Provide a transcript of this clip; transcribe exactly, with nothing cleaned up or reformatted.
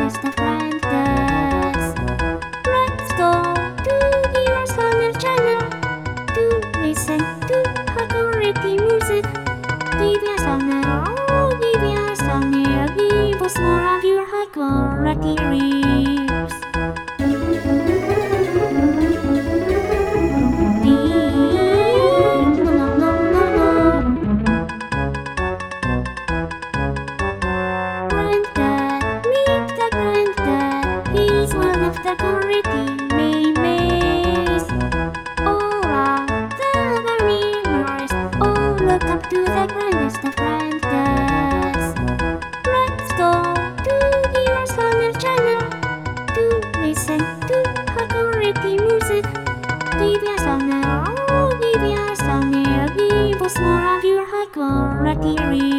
grandest of granddads. Let's go to the Sonar channel to listen to high-quality music. Give us Sonar, oh, give us Sonar, give us more of your high-quality riffs. The quality may maze all of the believers. Oh, look up to the grandest of granddads. Let's go to the Sonar channel to listen to high-quality music. Give us Sonar, oh, give us Sonar, give us more of your high-quality.